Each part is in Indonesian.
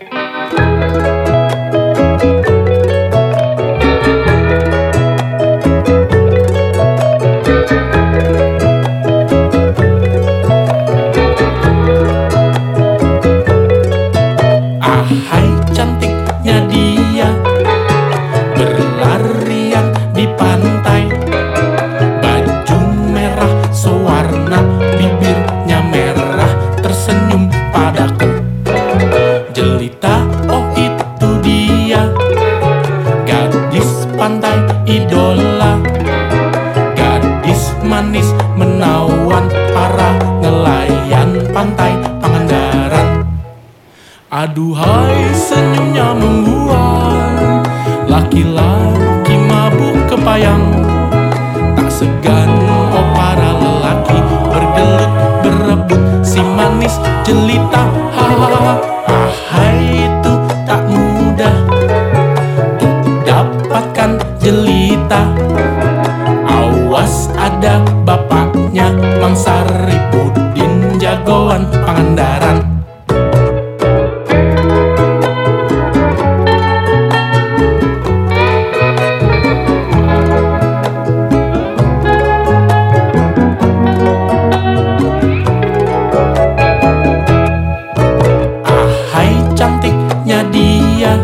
Ahai cantiknya dia, berlarian di pantai. Baju merah sewarna, bibirnya merah, tersenyum padaku. Jelita, oh itu dia, gadis pantai idola. Gadis manis menawan para nelayan pantai Pangandaran. Aduhai senyumnya membuat laki-laki mabuk kepayang. Tak segan oh para lelaki bergelut berebut si manis jelita. Hahaha, ahai itu tak mudah untuk dapatkan jelita. Awas ada bapaknya, Mang Saripudin, jagoan Pangandaran. Cantiknya dia,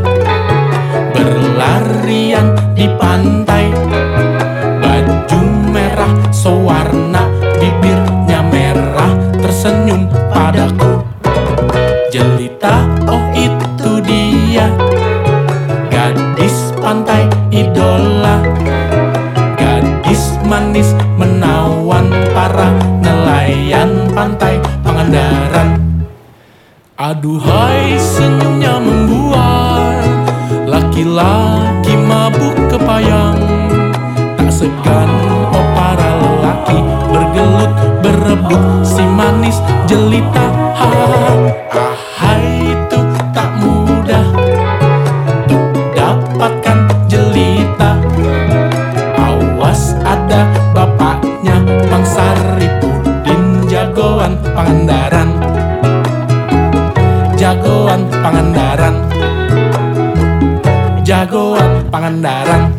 berlarian di pantai. Baju merah sewarna, bibirnya merah, tersenyum padaku. Jelita, oh itu dia, gadis pantai idola. Gadis manis menawan para nelayan pantai Pangandaran. Aduhai senyumnya membuat laki-laki mabuk kepayang. Tak segan oh para lelaki bergelut berebut si manis jelita. Ahai itu tak mudah untuk dapatkan jelita. Awas ada bapaknya, Mang Saripudin, jagoan Pangandaran. Jagoan Pangandaran, jagoan Pangandaran.